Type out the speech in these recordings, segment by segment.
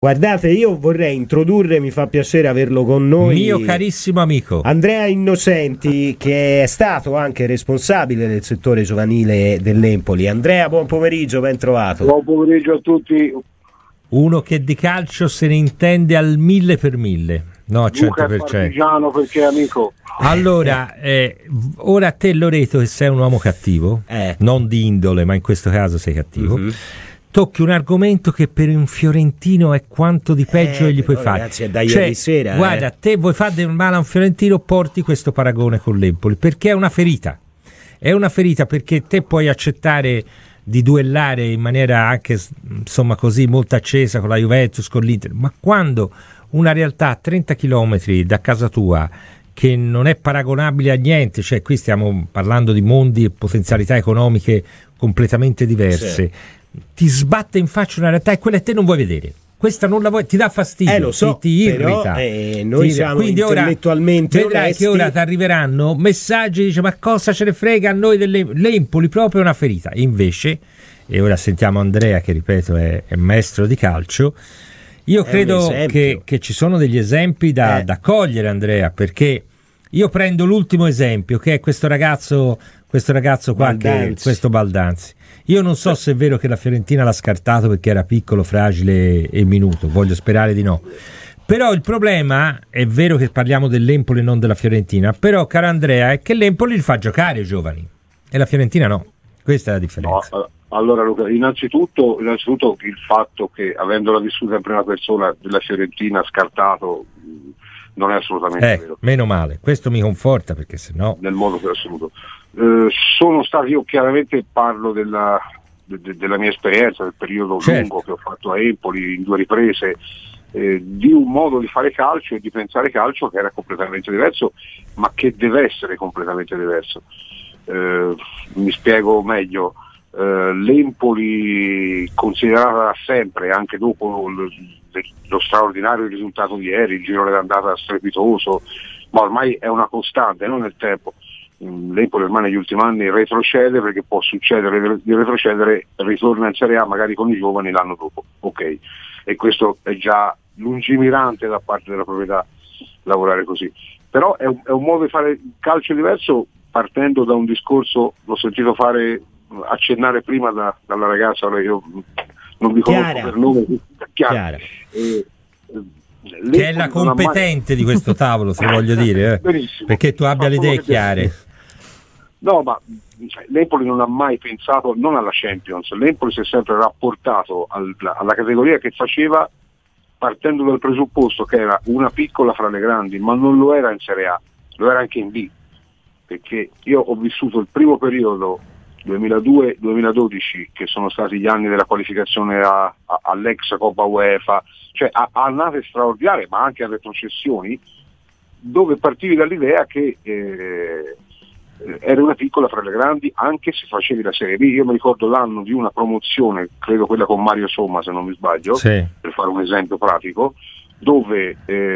Guardate, io vorrei introdurre, mi fa piacere averlo con noi, mio carissimo amico Andrea Innocenti, che è stato anche responsabile del settore giovanile dell'Empoli. Andrea, buon pomeriggio, ben trovato. Buon pomeriggio a tutti. Uno che di calcio se ne intende al 1000%, no, al 100%. Luca è partigiano perché è amico. Allora, ora a te, Loreto, che sei un uomo cattivo, non di indole, ma in questo caso sei cattivo, tocchi un argomento che per un fiorentino è quanto di peggio che gli puoi fare. Ragazzi, è da ieri sera. Guarda, te vuoi fare del male a un fiorentino, porti questo paragone con l'Empoli, perché è una ferita. È una ferita perché te puoi accettare di duellare in maniera anche, insomma, così molto accesa con la Juventus, con l'Inter, ma quando una realtà a 30 chilometri da casa tua, che non è paragonabile a niente, cioè qui stiamo parlando di mondi e potenzialità economiche completamente diverse, ti sbatte in faccia una realtà e quella te non vuoi vedere. Questa non la vuoi, ti dà fastidio, lo so, ti irrita. Però, noi siamo quindi intellettualmente ora vedrai onesti. che ora ti arriveranno messaggi, dice ma cosa ce ne frega a noi l'Empoli, proprio una ferita. Invece, e ora sentiamo Andrea che ripeto è maestro di calcio, io credo che ci sono degli esempi da cogliere, Andrea, perché io prendo l'ultimo esempio che è questo ragazzo qua, questo Baldanzi. Io non so se è vero che la Fiorentina l'ha scartato perché era piccolo, fragile e minuto, voglio sperare di no. Però il problema, è vero che parliamo dell'Empoli e non della Fiorentina, però caro Andrea, è che l'Empoli li fa giocare i giovani e la Fiorentina no. Questa è la differenza. No, allora Luca, innanzitutto il fatto che avendola vissuta in prima persona della Fiorentina scartato non è assolutamente vero. Meno male, questo mi conforta perché sennò nel modo più assoluto. Sono stato, io chiaramente parlo della mia esperienza, del periodo lungo che ho fatto a Empoli in 2 riprese, di un modo di fare calcio e di pensare calcio che era completamente diverso, ma che deve essere completamente diverso. Mi spiego meglio. L'Empoli considerata sempre, anche dopo lo straordinario risultato di ieri, il girone d'andata strepitoso, ma ormai è una costante, non nel tempo. L'Empoli ormai negli ultimi anni retrocede perché può succedere di retrocedere, ritorna in Serie A magari con i giovani l'anno dopo, ok, e questo è già lungimirante da parte della proprietà lavorare così, però è un modo di fare calcio diverso, partendo da un discorso, l'ho sentito accennare prima dalla ragazza, io non vi conosco per nome, Chiara. Che è la competente di questo tavolo, se voglio dire, perché tu abbia le idee chiare. No, ma l'Empoli non ha mai pensato, non alla Champions, l'Empoli si è sempre rapportato alla categoria che faceva, partendo dal presupposto che era una piccola fra le grandi, ma non lo era in Serie A, lo era anche in B, perché io ho vissuto il primo periodo 2002-2012, che sono stati gli anni della qualificazione all'ex Coppa UEFA, cioè a annate straordinarie ma anche a retrocessioni, dove partivi dall'idea che era una piccola fra le grandi anche se facevi la Serie B. Io mi ricordo l'anno di una promozione, credo quella con Mario Somma se non mi sbaglio, per fare un esempio pratico, dove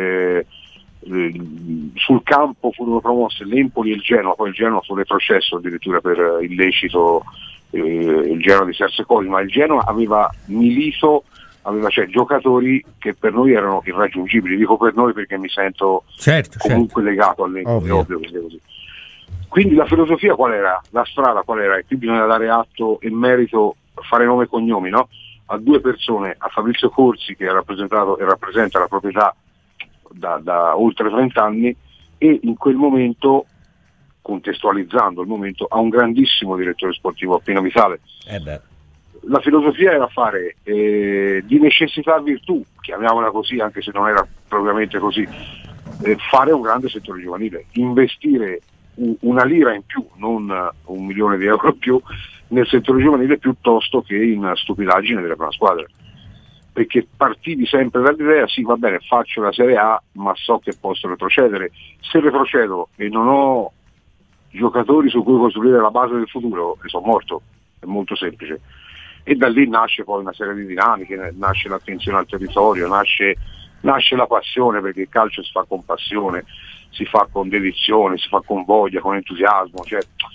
sul campo furono promosse l'Empoli e il Genoa, poi il Genoa fu retrocesso addirittura per illecito, il Genoa di Serse Coli, ma il Genoa aveva milito, cioè, giocatori che per noi erano irraggiungibili, dico per noi perché mi sento comunque legato all'Empoli, ovvio che sia così. Quindi la filosofia qual era? La strada qual era? E qui bisogna dare atto e merito, fare nome e cognomi, no? A 2 persone, a Fabrizio Corsi che ha rappresentato e rappresenta la proprietà da oltre 30 anni, e in quel momento, contestualizzando il momento, a un grandissimo direttore sportivo, Pino Vitale. La filosofia era fare di necessità virtù, chiamiamola così anche se non era propriamente così, fare un grande settore giovanile, investire una lira in più, non 1 milione di euro in più nel settore giovanile piuttosto che in stupidaggine della prima squadra, perché partivi sempre dall'idea, sì va bene, faccio la Serie A ma so che posso retrocedere, se retrocedo e non ho giocatori su cui costruire la base del futuro e sono morto, è molto semplice. E da lì nasce poi una serie di dinamiche, nasce l'attenzione al territorio, nasce la passione, perché il calcio si fa con passione, si fa con dedizione, si fa con voglia, con entusiasmo, cioè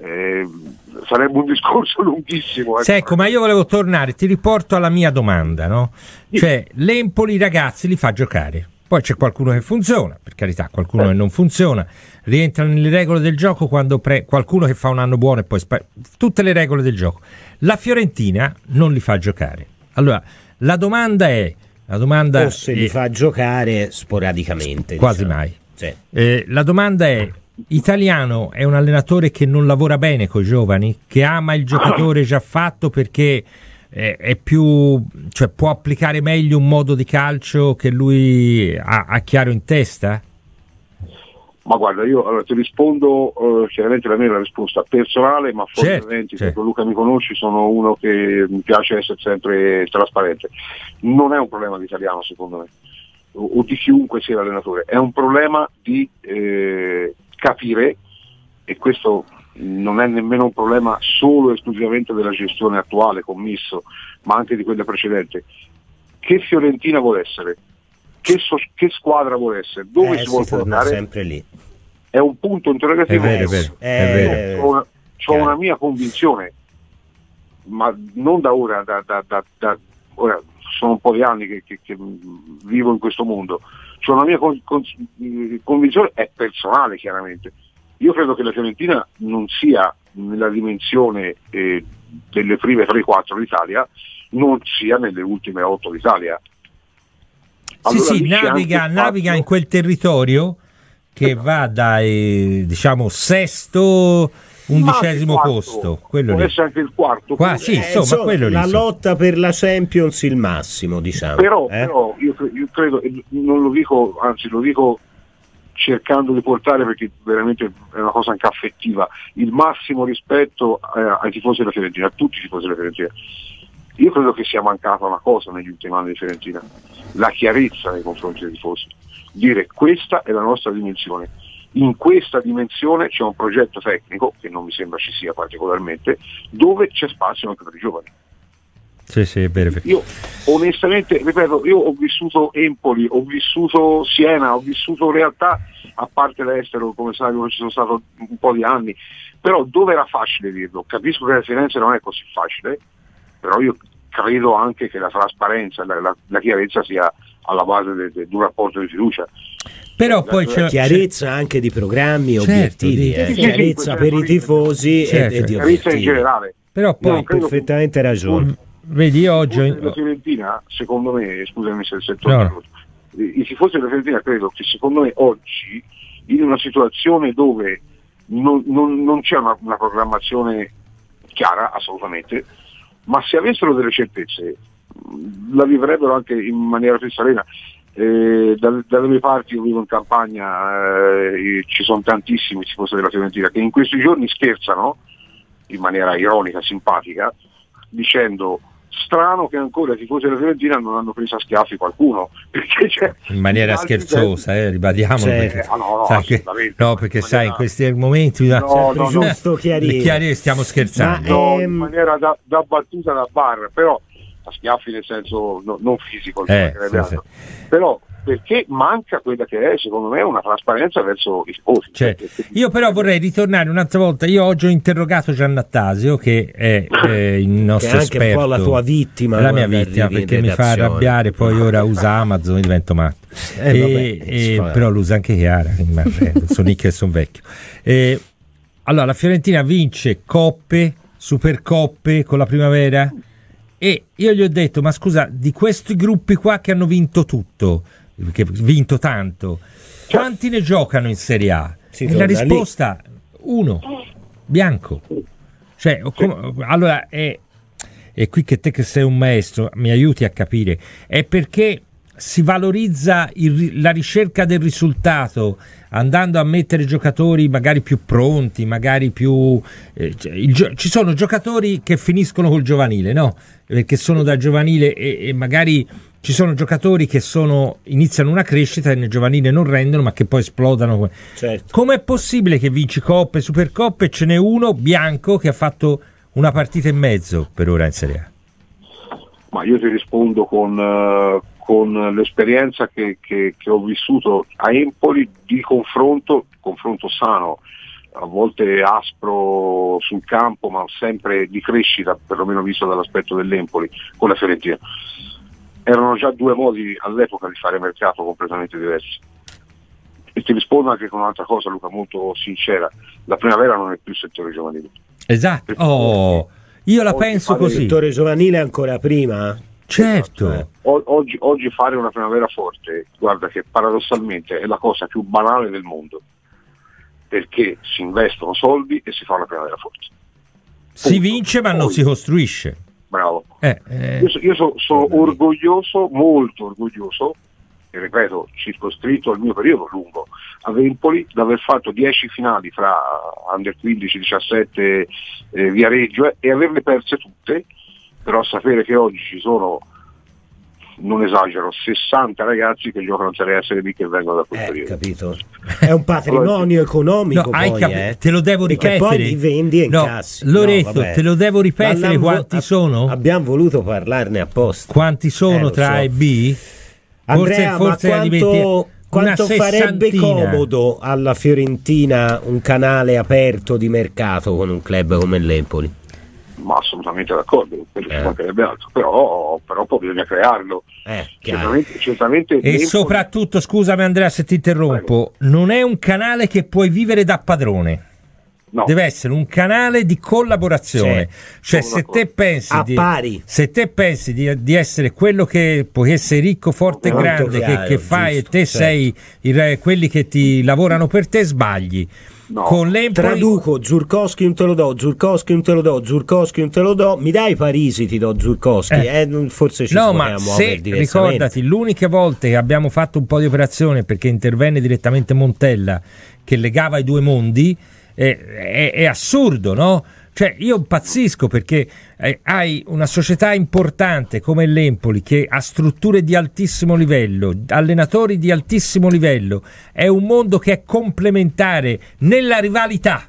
sarebbe un discorso lunghissimo. Ecco, ma io volevo tornare, ti riporto alla mia domanda, no? Cioè, l'Empoli i ragazzi li fa giocare, poi c'è qualcuno che funziona, per carità, qualcuno che non funziona, rientra nelle regole del gioco quando qualcuno che fa un anno buono e poi tutte le regole del gioco. La Fiorentina non li fa giocare. Allora, la domanda o se li fa giocare sporadicamente, quasi mai. Sì. La domanda è: Italiano è un allenatore che non lavora bene con i giovani, che ama il giocatore già fatto perché è più, cioè può applicare meglio un modo di calcio che lui ha chiaro in testa? Ma guarda, io ti rispondo, chiaramente la mia è una risposta personale, ma fortemente, certo. Luca mi conosci, sono uno che mi piace essere sempre trasparente. Non è un problema di Italiano, secondo me, o di chiunque sia l'allenatore, è un problema di capire, e questo non è nemmeno un problema solo e esclusivamente della gestione attuale commisso, ma anche di quella precedente, che Fiorentina vuole essere, che squadra vuole essere, dove si vuole collocare, sempre lì. È un punto interrogativo. È vero. C'ho una mia convinzione, ma non da ora, da ora sono un po' di anni che vivo in questo mondo. C'ho una mia convinzione, è personale chiaramente. Io credo che la Fiorentina non sia nella dimensione delle prime 3-4 d'Italia, non sia nelle ultime 8 d'Italia. Allora, sì, naviga in quel territorio che va dai, diciamo, sesto, 11° posto. Quello può lì. Essere anche il quarto. Sì, insomma, quello lì. La lotta per la Champions il massimo, diciamo. Però io credo, non lo dico, anzi lo dico cercando di portare, perché veramente è una cosa anche affettiva, il massimo rispetto ai tifosi della Fiorentina, a tutti i tifosi della Fiorentina. Io credo che sia mancata una cosa negli ultimi anni di Fiorentina, la chiarezza nei confronti dei tifosi, dire questa è la nostra dimensione, in questa dimensione c'è un progetto tecnico, che non mi sembra ci sia particolarmente, dove c'è spazio anche per i giovani. Sì, è vero. Io onestamente, ripeto, io ho vissuto Empoli, ho vissuto Siena, ho vissuto realtà, a parte l'estero, come sai, ci sono stato un po' di anni, però dove era facile dirlo, capisco che la Firenze non è così facile, però io credo anche che la trasparenza, la chiarezza sia alla base di un rapporto di fiducia. Però poi c'è chiarezza anche di programmi, obiettivi, chiarezza per i tifosi e di chiarezza in generale. Però poi hai perfettamente ragione. Vedi oggi la Fiorentina, secondo me, scusami se i tifosi della Fiorentina credo che secondo me oggi, in una situazione dove non c'è una programmazione chiara assolutamente, ma se avessero delle certezze la vivrebbero anche in maniera più serena. Dalle mie parti, io vivo in campagna, ci sono tantissimi tifosi della Fiorentina che in questi giorni scherzano in maniera ironica, simpatica, dicendo strano che ancora i tifosi della Fiorentina non hanno preso a schiaffi qualcuno, perché c'è in maniera scherzosa, ribadiamo, perché sai, in questi momenti giusto chiarire, stiamo scherzando, in maniera da battuta da bar, però a schiaffi nel senso non fisico, però perché manca quella che è, secondo me, una trasparenza verso i tifosi. Io però vorrei ritornare un'altra volta. Io oggi ho interrogato Giannattasio, che è il nostro esperto, che è un po' la tua vittima, la mia vittima, perché mi fa arrabbiare, poi ora usa Amazon, mi divento matto. Però lo usa anche Chiara, sono ricco e sono vecchio. Allora, la Fiorentina vince coppe, supercoppe con la Primavera, e io gli ho detto: ma scusa, di questi gruppi qua che hanno vinto tutto, che vinto tanto, quanti ne giocano in Serie A? E la risposta: uno, Bianco. Allora è qui che te, che sei un maestro, mi aiuti a capire. È perché si valorizza la ricerca del risultato, andando a mettere giocatori magari più pronti, magari più ci sono giocatori che finiscono col giovanile, no? Perché sono da giovanile, e magari ci sono giocatori che iniziano una crescita e nel giovanile non rendono, ma che poi esplodano. Certo. Com'è possibile che vinci coppe, supercoppe, e ce n'è uno, Bianco, che ha fatto una partita e mezzo per ora in Serie A? Ma io ti rispondo con l'esperienza che ho vissuto a Empoli di confronto sano, a volte aspro sul campo, ma sempre di crescita, perlomeno visto dall'aspetto dell'Empoli con la Fiorentina. Erano già due modi all'epoca di fare mercato completamente diversi. E ti rispondo anche con un'altra cosa, Luca, molto sincera: la Primavera non è più settore giovanile. Esatto, io la penso così. Il settore giovanile ancora prima? Certo. Oggi fare una Primavera forte, guarda che paradossalmente è la cosa più banale del mondo, perché si investono soldi e si fa una Primavera forte. Si vince ma non si costruisce. Bravo. Io sono orgoglioso, molto orgoglioso, e ripeto, circoscritto al mio periodo lungo a Empoli, di aver fatto 10 finali fra under 15, 17 Viareggio e averle perse tutte, però sapere che oggi ci sono, non esagero, 60 ragazzi che giocano in Serie A e Serie B che vengono da quel periodo. Capito? È un patrimonio economico, te lo devo ripetere. Perché poi li vendi e incassi. Lorenzo, te lo devo ripetere quanti sono? Abbiamo voluto parlarne apposta. Quanti sono tra A e B? Andrea, forse quanto farebbe comodo alla Fiorentina un canale aperto di mercato con un club come l'Empoli? Ma assolutamente d'accordo, però poi bisogna crearlo. Certamente e soprattutto, scusami Andrea se ti interrompo, non è un canale che puoi vivere da padrone. No. Deve essere un canale di collaborazione, cioè se te pensi di essere quello che puoi essere ricco, forte e grande, che fai, giusto, e te sei quelli che ti lavorano per te, sbagli. No. Con l'Empoli traduco: Żurkowski non te lo do, Żurkowski non te lo do, Żurkowski non te lo do, mi dai Parisi, ti do Żurkowski. Forse ci no, ma se ricordati, l'unica volta che abbiamo fatto un po' di operazione, perché intervenne direttamente Montella che legava i due mondi, è assurdo, no? Cioè io impazzisco perché hai una società importante come l'Empoli che ha strutture di altissimo livello, allenatori di altissimo livello, è un mondo che è complementare nella rivalità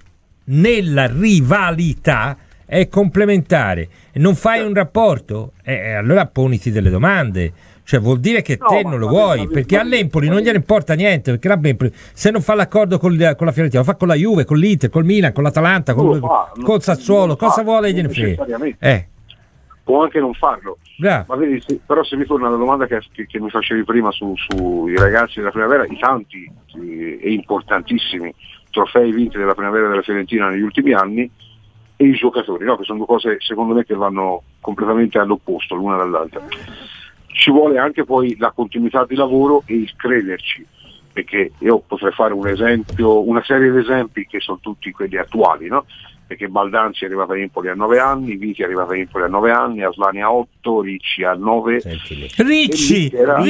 è complementare, non fai un rapporto, allora poniti delle domande. Cioè vuol dire che te non lo vuoi, perché all'Empoli non gliene importa niente, perché l'Empoli se non fa l'accordo con la Fiorentina lo fa con la Juve, con l'Inter, col Milan, con l'Atalanta, col Sassuolo, cosa vuole gliene frega? Può anche non farlo. Ma vedi, però se mi torna alla domanda che mi facevi prima sui ragazzi della Primavera, i tanti e importantissimi trofei vinti della Primavera della Fiorentina negli ultimi anni, e i giocatori, no? Che sono due cose secondo me che vanno completamente all'opposto l'una dall'altra. Ci vuole anche poi la continuità di lavoro e il crederci, perché io potrei fare un esempio, una serie di esempi che sono tutti quelli attuali, no? Perché Baldanzi è arrivato a Empoli a 9 anni, Vichi è arrivato a Empoli a 9 anni, Aslani a 8, Ricci a 9. Ricci,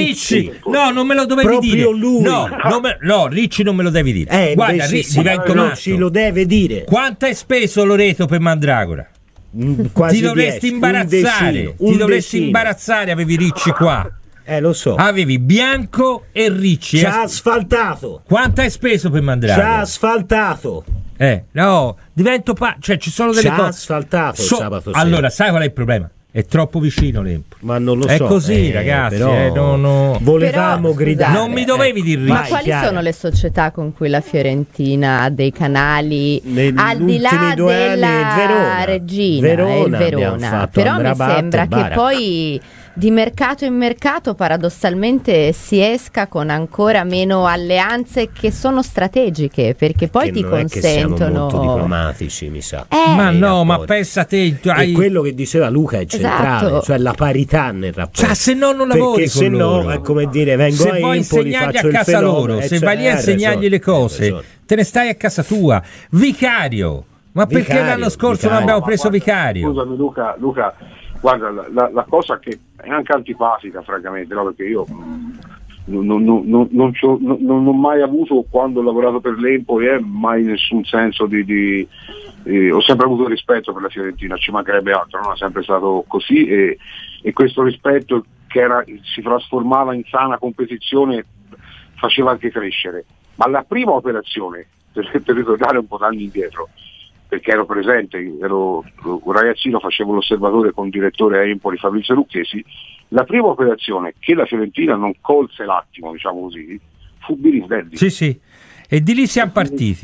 no, non me lo dovevi proprio dire. Lui. No, Ricci non me lo devi dire. Guarda, divento matto. Ci lo deve dire. Quanto hai speso Loreto per Mandragora? Quasi ti dovresti 10, imbarazzare, imbarazzare, avevi Ricci qua. Lo so. Avevi Bianco e Ricci. Ci ha asfaltato. Quanto hai speso per Mandragora? Ci ha asfaltato. No, divento cioè ci sono delle cose. Ci ha asfaltato sabato sera. Allora, sai qual è il problema? È troppo vicino l'Empoli. Ma non lo so. È così, ragazzi. Però, volevamo gridare. Non mi dovevi dire. Ma quali sono le società con cui la Fiorentina ha dei canali al di là della regina? Verona. Però mi sembra che poi di mercato in mercato paradossalmente si esca con ancora meno alleanze che sono strategiche, perché poi ti consentono. Siamo molto diplomatici, mi sa. Ma no, ma pensa te, è quello che diceva Luca, è centrale, cioè la parità nel rapporto. Cioè, se no non lavori, perché se no è come dire vengo a Empoli, faccio il fenomeno, loro, se vai lì a insegnargli le cose, te ne stai a casa tua. Vicario, ma perché l'anno scorso non abbiamo preso Vicario? Scusami Luca, guarda, la cosa che è anche antipatica, francamente, no? Perché io non ho mai avuto, quando ho lavorato per l'Empoli, mai nessun senso di ho sempre avuto rispetto per la Fiorentina, ci mancherebbe altro, no? È sempre stato così, e questo rispetto che si trasformava in sana competizione faceva anche crescere. Ma la prima operazione, per ritornare un po' d'anni indietro, perché ero presente, ero un ragazzino, facevo l'osservatore con il direttore a Empoli Fabrizio Lucchesi, la prima operazione che la Fiorentina non colse l'attimo, diciamo così, fu Birindelli. Sì, e di lì siamo partiti.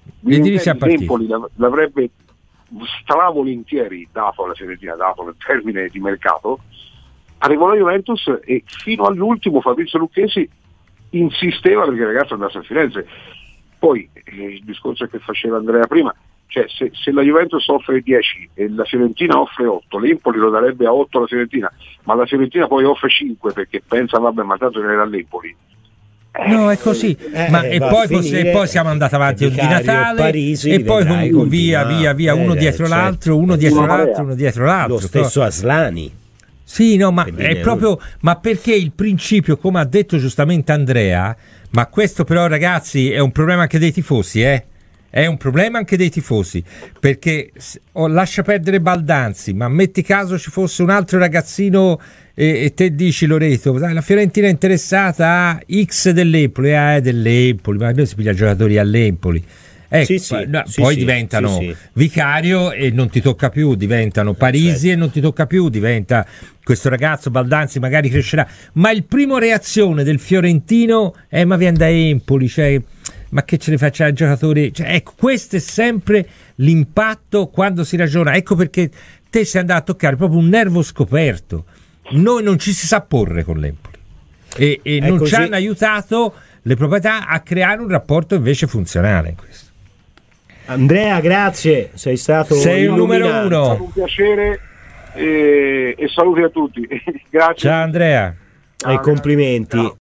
l'Empoli l'avrebbe stravolentieri dato alla Fiorentina, dato nel termine di mercato. Arrivò la Juventus e fino all'ultimo Fabrizio Lucchesi insisteva perché il ragazzo andasse a Firenze. Poi il discorso che faceva Andrea prima, cioè se la Juventus offre 10 e la Fiorentina offre 8, l'Empoli lo darebbe a 8 alla Fiorentina, ma la Fiorentina poi offre 5 perché pensa vabbè ma tanto ce n'era all'Empoli. No, è così. Poi siamo andati avanti di Natale Parisi, e poi via uno dietro l'altro, uno dietro l'altro. Lo stesso Aslani. Sì, no, ma è proprio, ma perché il principio, come ha detto giustamente Andrea, ma questo però ragazzi è un problema anche dei tifosi, è un problema anche dei tifosi, perché lascia perdere Baldanzi, ma metti caso ci fosse un altro ragazzino e te dici Loreto, la Fiorentina è interessata a X dell'Empoli, dell'Empoli, ma noi si piglia giocatori all'Empoli. Poi diventano Vicario e non ti tocca più, diventano Parisi e non ti tocca più, diventa questo ragazzo Baldanzi, magari crescerà, ma il primo reazione del fiorentino è ma viene da Empoli, cioè ma che ce ne faccia ai giocatori, cioè, ecco, questo è sempre l'impatto quando si ragiona, ecco perché te sei andato a toccare proprio un nervo scoperto. Noi non ci si sa porre con l'Empoli e non così. Ci hanno aiutato le proprietà a creare un rapporto invece funzionale in questo. Andrea, grazie, sei il numero uno. È stato un piacere e saluti a tutti. Grazie. Ciao Andrea. E complimenti. Ciao.